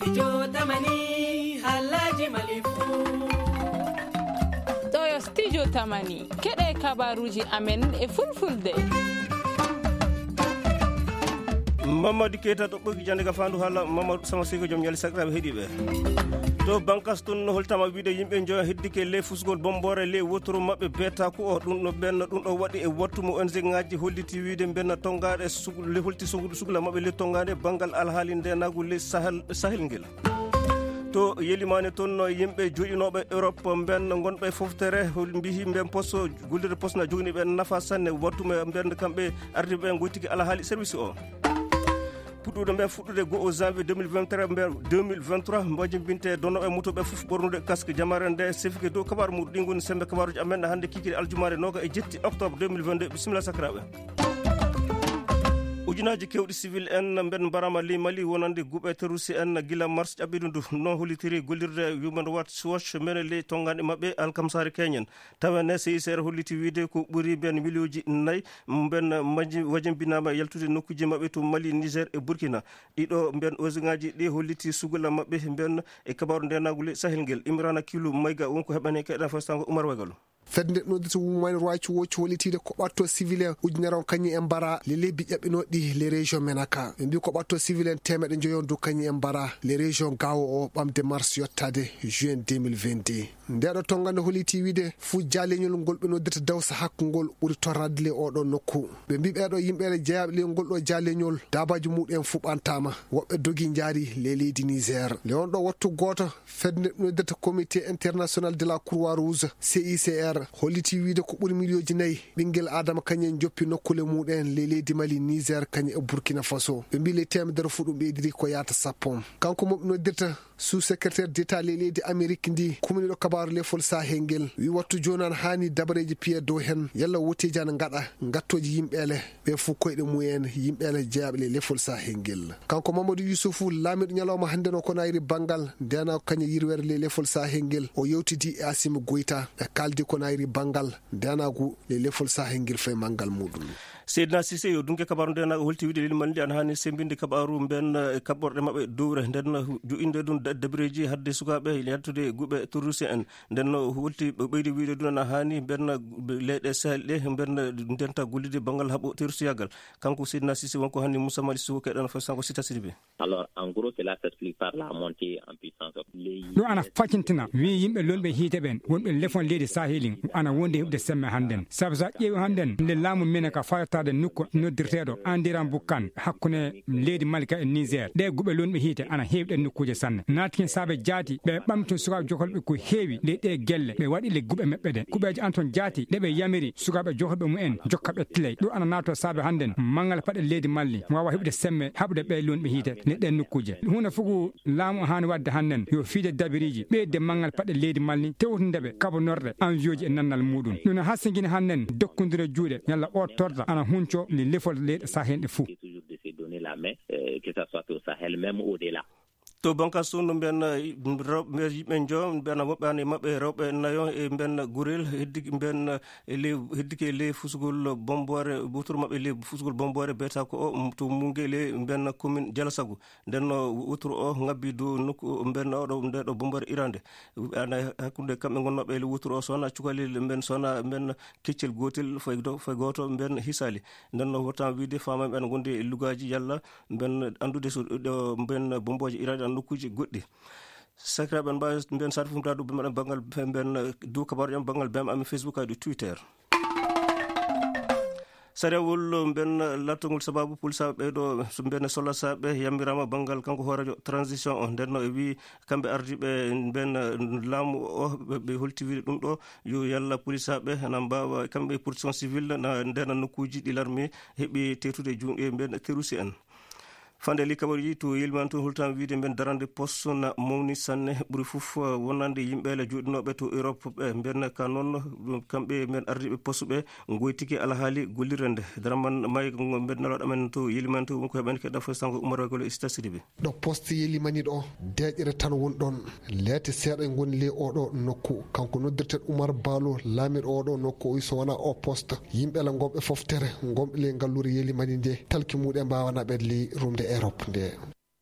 Studio Tamani Halaji Malifu. Toyo Studio Tamani keɗe kabaruji amen e fulfulde. Mamadou Keita to ɓogi jande ka fandu hala Mamadou sama siko joom ñali sakraɓe heeɗiɓe to bankas tun holtama wiide yimɓe joya heddike le fusgol bombore le wotoro mabɓe beta ko o ɗum ɗo benna ɗum ɗo waɗi e wattumo ONG ngaji holliti wiide benna tongaɗe le holti sugla mabɓe le tongaɗe banggal alhaali ndenagu le sahel ngel to yelimani toon yimɓe joƴinoɓe Europe ben gonɓe foftere mbihi ben poste gullirde poste na jogini ɓe nafa sanne wattume ben kamɓe ardiɓe goytiki alhaali service o puɗɗuɗo ɓe fuɗɗude go janvier 2023 mbajimbinte donnoɓe mutoɓe fof ɓornude casque jamare nde sefike dow kabaru muɗum ɗi goni sembe kabaruji amen hannde kikiri aljumare noga e jetti octobre 2022 bisimilla sakiraɓe ujunaji kewɗi civil en ben mbarama limali wonande guuɓe terroriste en gila mars ƴaɓɓiɗo ndu non hollitiri gollirde human rights watch mene le tongaɗe mabɓe alkamsare keñen tawene CICR holliti wiide ko ɓuuri ben milioji 4 ben wajimbinama yaltude nokkuji mabɓe to Mali, Niger e Burkina ɗiɗo ben osingaji ɗi holliti sugula mabɓe ben e kabaru ndenagule sahel ngel Imrana Kilo Mayga wonko heɓani keɗen fastango Oumar Wagalo fedde nodde woman rights watch hollitide ko ɓatto civil en ujunere on kañi en mbara le lebbi ƴaɓɓinoɗi les régions menaka ɓe mbi ko ɓatto civil en temeɗe joyon dow kañi en mbara les régions gawo o ɓamde mars yottade juin 2022 ndeɗo tongande holliti wiide fuu jaleñol ngol ɓe noddirta dawsa hakkugol ɓuuri torrade le oɗo nokku ɓe mbi ɓeɗo yimɓeɗe jeeyaɓe le ngol ɗo jaleñol dabaji muɗum fuɓantama woɓɓe dogi jaari le leydi Niger le on ɗo wattu goto fedde noddirta comité international de la croix rouge CICR holliti wiide ko ɓuuri milioji 4 ɓinguel adama kañen joppi nokkule muɗen le leydi Mali, Niger kañe e Burkina Faso ɓe mbi le temedere fu ɗum ɓeydiri ko yata sappon kanko moɓe noddirta sous secrétaire d'état le leydi Amérique ndi kuminiɗo kabaru lefol sahel ngel wi wattu joni an hani dabareji piye dow hen yalla wotteji an gaɗa gattoji yimɓele ɓe fo koyɗe mumen yimɓele jeeyaɓe le lefol sahel ngel kanko Mamadou Youssoufou laamiɗo ñalawma hande no ko nayri banggal ndena kañe yirwere le lefol sahel ngel o yewtidi e Assimi Goïta ɓe kaldi ko nayri banggal ndenagu le lefol sahel ngel fay manggal muɗum Seydina Cissé yo dunke kabaru ndenago holti wiide lil mandi an hani sembinde kabaru ben kaɓɓorɗe mabɓe dowre nden jo'inde ɗum deɓreji hadde sukaɓe yaltude guuɓe terroriste en nden holti ɓeydi wiide ɗum an hani ben leyɗe sahel ɗe ben ndenta gollide banggal haɓo terroriste yagal kanko Seydina Cissé wonko hanni Moussa Mali Sow keɗen fa sanko Sita Sidibé. Alors en gros cela s'explique par la montée en puissance ɗo ana facintina wi yimɓe lolɓe hiite ɓen wonɓe lefon leydi saheli ana wonde heɓde semme hannden saabu sa ƴeewi hannden nde laamu mene ka faratade nokku noddirteɗo andiran bukkan hakkunde leydi Malika e Niger ɗe guɓe lonɓe hiite ana heewɗe nokkuje sanne natkin saabe jaati ɓe ɓamton sukaɓe jokolɓe ko heewi le ɗe gelle ɓe waɗi le guɓe meɓɓe ɗe kuɓeji an toon jaati ɗe ɓe yamiri sukaɓe jokolɓe mumen jokkaɓe tiley ɗo ana nato saabe hannden mangal paɗe leydi Mali wawa heɓde semme haɓde ɓe lonɓe hiite le ɗe nokkuje hunde fof laamu hani wadde hannden yo fiide dabiriji ɓeyde mangal paɗe leydi Mali tewtundeɓe kabo norde envieuji e nannal muɗum ɗum no hassiguine hannden dokkodire juuɗe yalla o torda ana hunco les lefol leyɗe sahel ɗe fou que ça soit au Sahel même au-delà. To bankas tun ben rewɓe yimɓe jo ben woɓɓe an e mabɓe rewɓe nayo e ben gurel heddiki ben le heddiki le fusgol bombore wotoro mabɓe le fusgol bombore beta ko o to mungele ben commune Dialasago nden wotoro o ngabbi do nokku ben oɗo ndeɗo bombore irande ana hakkude kamɓe gonnoɓe le wotoro o sona cukalel ben sona ben keccel gotel fay goto ben hisali nden wotan wiide fama ben gonde lugaji yalla ben andude so ɗo ben bomboje irande nokkuji goɗɗi sakiraɓe mbawi mbiyen sade fof mbaɗa ɗum maɗen banggal ben dow kabaru ƴam banggal bem amin Facebook adi Twitter sarewol ben lattogol sababu polisaɓe ɓeɗo so ben solasaɓe yamirama banggal kanko horadio transition o nden e wi kamɓe ardiɓe ben laamu o ɓe holti wiide ɗum ɗo yo yalla polisaɓe na mbawa kamɓe protection civile na ndena nokkuji ɗi larmi heeɓi tetude junɗe ben terroriste en fande li kabaruji to yelman to holtan wiide ben darande poste na mawni sanne ɓuuri fof wonande yimɓele joɗinoɓe to Europe ɓe ben ka noon kamɓe men ardiɓe poste ɓe goytiki alhaali gollirande daraman may ben naloɗo amen to yeliman to wonko heɓani keɗa fo sanko Oumar Wagolo Sita Sidibé ɗo poste yelimani ɗo deƴƴere tan woni ɗon leete seeɗa goni le oɗo nokku kanko noddirten Oumar Balo laamiɗo oɗo nokku o wi so wona o poste yimɓele gomɓe foftere gomɓe le ngallure yelimani nde talki muɗe mbawanaɓe li rumde Europe nde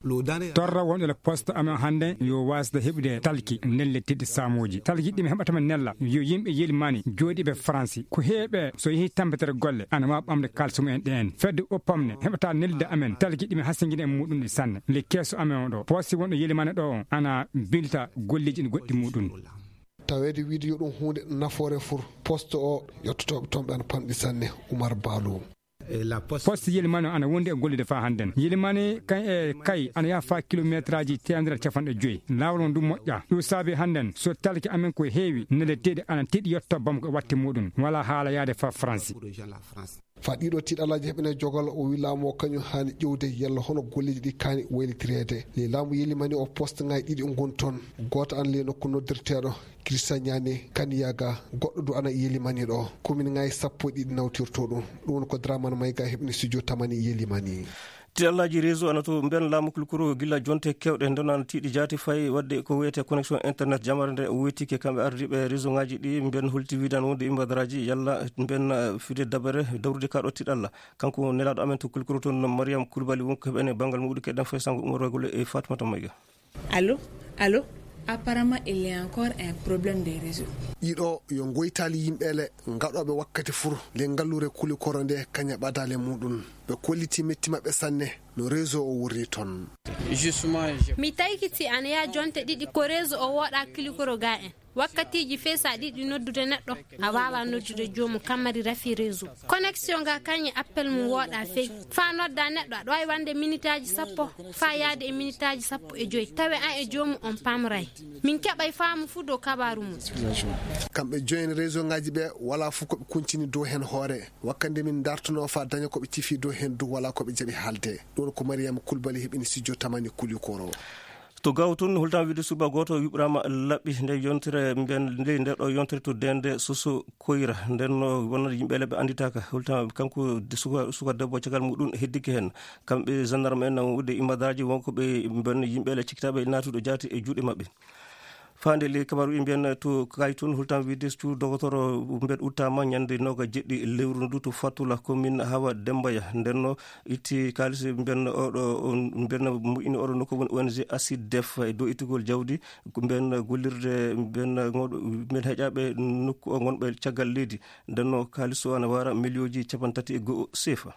torra wonɗo le poste amen hannde yo wasde heɓude talki nelle tidde samoji talki ɗi mi heɓatama nella yo yimɓe yelimani jooɗiɓe France ko heeɓe so yeehi tampetere golle ana wawa ɓamde kalsumu en ɗen fedde oppamne heɓata nelde amen talki ɗi mi hassiguiɗe e muɗum ɗi sanne le keeso amen o ɗo poste wonɗo yelimani ɗo ana bilta golleji ɗi goɗɗi muɗum tawede wiide yo ɗum hunde nafoore fur poste o yettotoɓe toon ɓe ana panɗi sanne Oumar Balou. poste yelimani ana wondi e gollude fa hannden yelimani kan e kay ana yaha fa kilométre aji 150 lawol on ɗum moƴƴa ɗum saabi hannden so talki amen ko heewi nele teeɗi ana tiiɗi yetto bam ko watte muɗum wala haala yaade fa France fa ɗiɗo tiiɗalaji heɓene jogal o wi laamu o kañum hani ƴewde yalla hono golleji ɗi kaani waylitirede le laamu yelimani o poste ngaji ɗiɗi o gon toon goto an le nokku noddirteɗo Christian Niane Kaniyaga goɗɗo du ana yelimani ɗo commune ngaji sappo ɗiɗi nawtirto ɗum woni ko Dramane Mayga heɓni studio tamani yelimani tiɗallaji réseau ana to mben laamu kulkuro gilla jonte kewɗe nden ana tiiɗi jaati fayi wadde ko wiyete connexion internet jamare nde wetike kamɓe ardiɓe réseau ngaji ɗi mben hulti widan wonde imbadaraji yalla mben fide dabere dawrude kaɗo tiɗalla kanko nelaɗo amen to kulkuro toon Mariam Koulibaly wonko heɓene banggal muɗum keɗen fay sango Oumar Gole e Fatoumata Mayga. Allô apparemment il y a encore un problème des réseaux. Ɗiɗo yo goytali yimɓele gaɗoɓe wakkati fur le ngallure kulikoro nde kaña ɓadale muɗum ɓe kolliti metti maɓɓe sanne no réseau o wurri toon mi taykiti ana ya jonte ɗiɗi ko réseau o woɗa kulikoro ga en wakkatiji feesa ɗiɗi noddude neɗɗo a wawa noddude jomum kammari rafi réseau connexion ga kañe appel mum woɗa feyi fa nodda neɗɗo aɗa wawi wande minute aji sappo fa yaade e minute aji sappo e joyyi tawi an e jomum on pamray min keɓay faamu fu dow kabaru mum kamɓe joyen réseau ngaji ɓe wala fu koɓe kuncini dow hen hoore wakkande min dartuno fa daña koɓe cifi dow hen dow wala koɓe jaaɓi haalde ɗon ko Mariam Koulibaly heɓini studio tamani kulikoro to gaw toon holtan wiide suba goto wiɓrama labɓi nde yontere mben nde nder ɗo yontere to dende Soso Koyra nden no wonno yimɓele ɓe anditaka holtan kanko suka debbo caggal muɗum heddiki hen kamɓe gendarme en wudde immadaji wonko ɓe ben yimɓele cikkitaɓe natuɗo jaati e juuɗe mabɓe fande le kabaru mbiyen to kay toon holtan wiide to docteur mben uttama ñande noga jeɗɗi lewru ndu to Fatula commune Hawa Dembaya nden itti kalis mben oɗo mben mu'ini oɗo nokku woni ONG ACIDEF e dow ittugol jawdi mben gollirde mben mben heƴaɓe nokku o gonɓe caggal leydi nden kalis o ana wara millioji 34 CFA.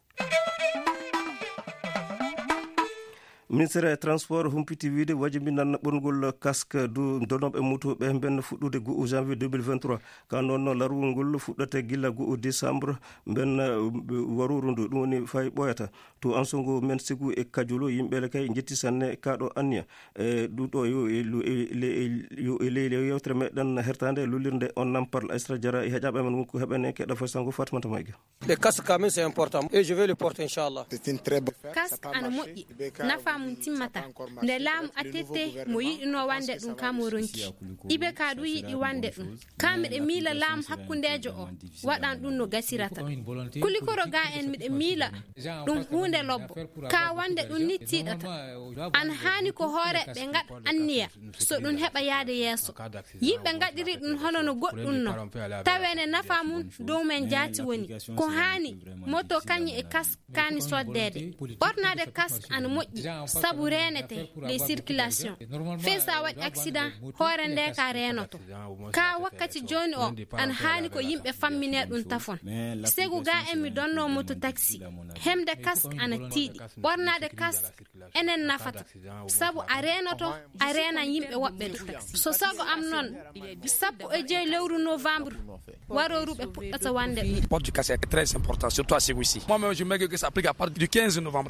Ministére transport humpiti wiide wajibinan ɓorngol casque du donoɓe mutuɓe mben fuɗɗude 2 janvier 2023 ka noon larugol ngol fuɗɗate gilla 2 décembre mben waruru ndu ɗum woni fay ɓoyata to ansongo men sigu e kajulo yimɓele kay jetti sanne kaɗo anniya e ɗuɗo yo leydi yewtere meɗen hertande lullirde on namparle Aisra Diarra e heƴaɓe men wonko heɓene keɗa fay sango Fatoumata Mayga. Le casque quand même c'est important et je vais le porter inchallah. C'est une très bonne casque ana moƴƴi nafa mum timmata nde laamu atete mo yiɗino wande ɗum kamo ronki ibe ka du yiɗi wande ɗum kamiɗe miila laamu hakkundejo o waɗan ɗum no gasirata kulikoro ga en miɗe miila ɗum hunde lobbo ka wande ɗum ni tiɗata an hani ko hoore ɓe gaɗa anniya so ɗum heɓa yaade yeeso yimɓe gaɗiri ɗum hono no goɗɗum no tawene nafa mum dow men jaati woni ko hani moto kañi e casque kani soddede ɓornade casque ana moƴƴi sabu renete les circulation feesa waɗi accident hoore nde ka renoto ka wakkati joni o an hani ko yimɓe fammine ɗum tafon segu ga en mi donno moto taxi hemde casque ana tiiɗi ɓornade casque enen nafata sabu a renoto a renan yimɓe woɓɓe ɗo taxi so sago am noon 15 lewru novembre waroruɓe puɗɗata wande ɗum. Port du casque est très important surtout à Ségou-ici. Moi-même je me dis que ça applique à partir du 15 novembre.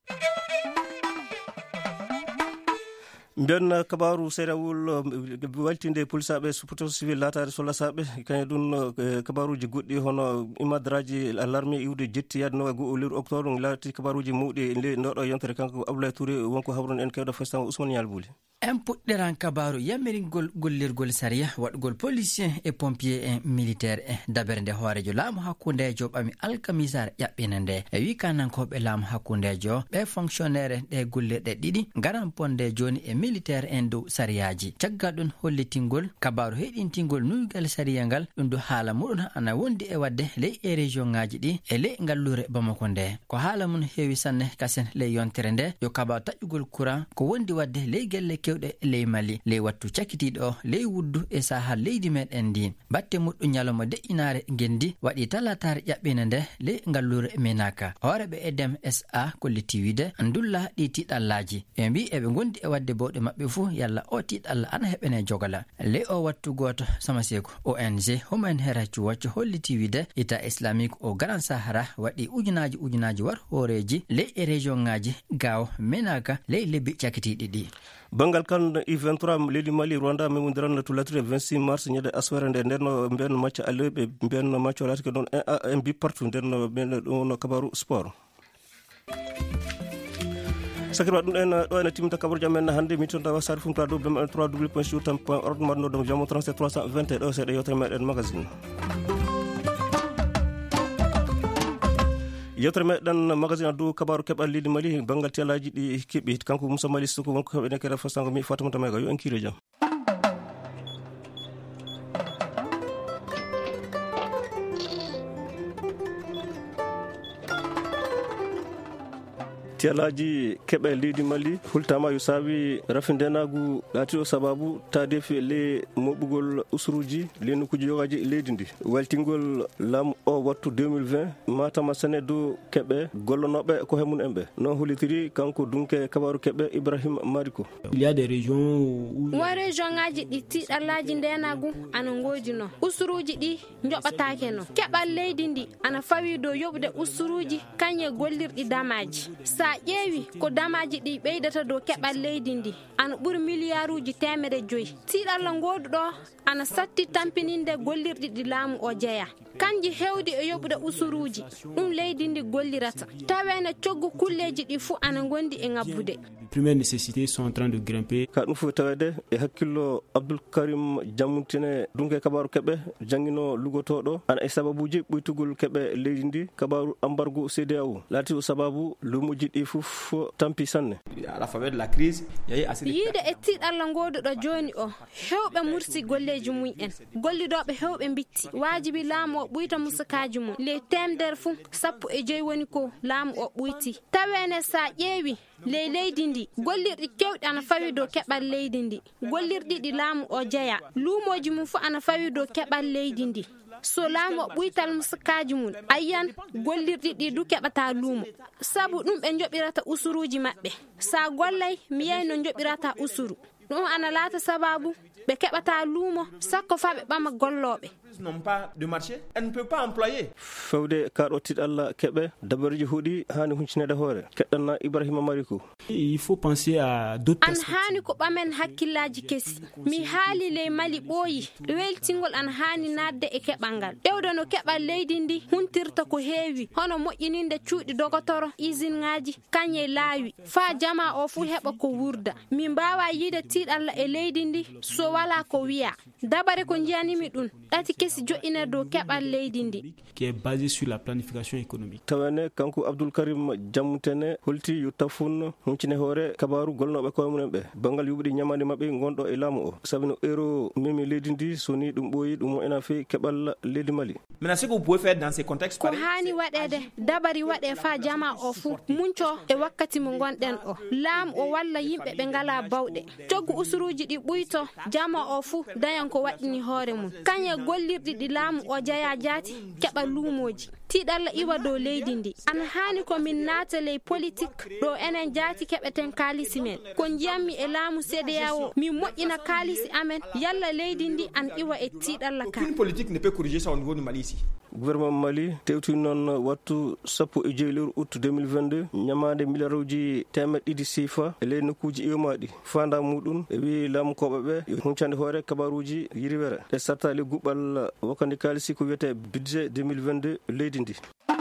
mbiyen kabaru seeɗawol waltinde polisaɓe supporteur civil latade sollasaɓe kañum ɗum kabaruji goɗɗi hono imadaraji alarme iwde jetti yadde noga go lewru octobre laati kabaruji mawɗi nde ndoɗo yontere kanko Abdoulaye Touré wonko hawron en kewɗo festan Ousmane Yalbouli en puɗɗiran kabaru yamiringol gollirgol sariya waɗgol policier et pompier e militaire e dabere nde hoorejo laamu hakkundejo ɓami alkamisare ƴaɓɓina nde e wi kanankoɓe laamu hakkundejo ɓe fonctionnaire ɗe gollirɗe ɗiɗi garan ponde joni e militaire en dow sariyaji. Caggal ɗum hollitingol kabaru heɗintingol nuygal sariya ngal ɗum do haala muɗum ana wondi e wadde ley e région ngaji ɗi e ley ngallure Bamako nde. Ko haala mun heewi sanne kasen ley yontere nde yo kabaru taƴƴugol courant ko wondi wadde ley gelle kewɗe ley Mali ley wattu cakkitiɗo o ley wuddu e sahal leydi meɗen ndi. Batte muɗɗum ñalawma deƴƴinare gendi waɗi talatare ƴaɓɓina nde ley ngallure Menaka. Hooreɓe EDEM SA kolliti wiide ndulla ɗi tiɗallaji ɓe mbi eɓe gondi e wadde bawɗe maɓɓe fuu yalla o tiɗalla ana heɓene jogala. Ley o wattu goto Samaseko ONG Human Rights Watch holliti wiide État islamique o Grand Sahara waɗi ujunaji war hooreji ley e région ngaji Gao Menaka ley lebbi cakkitiɗi ɗi. bangal kan I23 leydi Mali Rwanda memondiran to latire 26 mars ñande aswere nde nderno mbenno macca aleɓe mbenno macca latike ɗon en bi partout nderno mbenno ɗon kabaru sport. sakirwa ɗum en ɗo ene timta kabaruji amen hannde mi tonta wasade fumta dow bem 3w.org marno ɗum jamo 37 320 ɗo seeɗa yewtere meɗen magazine. yewtere meɗen magazine dow kabaru keɓal leydi Mali bangal telaji ɗi keɓi kanko Moussa Mali Soko wonko heɓene kere fasango mi Fatimata Mega yo en kiire jaam. telaji keɓe leydi Mali hultama yo saabi rafindenagu laatiɗo sababu tadefi le moɓugol usuruji le nokkuji yogaji leydi ndi waltingol laamu o wattu 2020 matama sene dow keɓe gollonoɓe ko hemun en ɓe non hollitiri kanko dunke kabaru keɓe Ibrahima Mariko. Il y a des régions où wa région ngaji ɗi tiɗallaji ndenagu ana ngoodi no usuruji ɗi joɓatake no keɓal leydi ndi ana fawi dow yoɓde usuruji kañe gollirɗi damaji sa ƴeewi ko damaji ɗi ɓeydata dow keɓal leydi ndi ana ɓuri milliarduji 500 tiɗalla ngoduɗo ana satti tampininde gollirɗi ɗi laamu o jeeya kanji hewdi e yoɓude usuruji ɗum leydi ndi gollirata tawene coggu kulleji ɗi fuu ana gondi e ngabbude. Premières nécessités sont en train de grimper. ka ɗum fof tawede e hakkillo Abdoul Karim Jamuntine dunke kabaru keɓe jangino lugotoɗo ana e sababuji ɓoytugol keɓe leydi ndi kabaru embargo CEDEAO laati sababu lumuji ɗi fof tampi sanne. À la faveur de la crise yiide e tiɗalla ngoduɗo joni o hewɓe mursi golleji mumen gollidoɓe hewɓe bitti wajibi laamu o ɓuyta musakaji mum le temdere fuu 15 woni ko laamu o ɓuyti tawene sa ƴeewi ley leydi ndi gollirɗi kewɗi ana fawi dow keɓal leydi ndi gollirɗi ɗi laamu o jeeya luumoji mum fuu ana fawi dow keɓal leydi ndi so laamu o ɓuytal musakaji mum ayyan gollirɗi ɗi du keɓata luumo sabu ɗum ɓe joɓirata usuruji maɓɓe sa gollay mi yeyi no joɓirata usuru ɗum ana laata sababu ɓe keɓata luumo sakko fa ɓe ɓama golloɓe n'ont pas de marché, elle ne peut pas employer. Fewde kaɗo tiɗalla keɓe dabareji huuɗi hani huncinede hoore keɗɗanna Ibrahima Mariko. Il faut penser à d'autres an hani ko ɓamen hakkillaji kesi mi haali ley Mali ɓooyi weltingol an hani nadde e keɓal ngal ƴewde no keɓal leydi ndi huntirta ko heewi hono moƴƴininde cuuɗi dogotoro usine ngaji kañe laawi fa jama o fuu heɓa ko wurda min mbawa yiide tiɗalla e leydi ndi so wala ko wiya dabare ko jiyanimi ɗum ɗati kesi jo'ina dow keɓal leydi ndi qui est basé sur la planification économique. Tawene kanko Abdoul Karim Jammutene holti yu tafun huncine hoore kabaru golnoɓe koye mumen ɓe bangal yuɓɓiɗi ñamande mabɓe gonɗo e laamu o sabino euro memi leydi ndi soni ɗum ɓooyi ɗum mo ena fe keɓal leydi Mali. Maintenant ce que vous pouvez faire dans ces contextes ko hani waɗede dabari waɗe fa jama o fuu munco e wakkati mo gonɗen o laamu o walla yimɓe ɓe ngala bawɗe coggu usuruji ɗi ɓuyto jama o fuu dañan ko waɗini hoore mum kañe gollirɗi ɗi laamu o jeeya jaati keɓa luumoji tiɗalla iwa dow leydi ndi an hani ko min naata ley politique ɗo enen jaati keɓeten kaalisi men ko jiyammi e laamu CEDEAO min moƴƴina kaalisi amen yalla leydi ndi an iwa e tiɗalla ka. Aucune politique ne peut corriger ça au niveau du Mali ici. Gouvernement Mali tewti noon wattu 15 août 2022 ñamade milliarduji 100 sifa e ley nokkuji iwmaɗi fanda muɗum e wi lamkoɓe ɓe yo huncande hoore kabaruji yiriwere e sartali guɓɓal wakandi kalisi ko wiyete budget 2022 leydi ndi.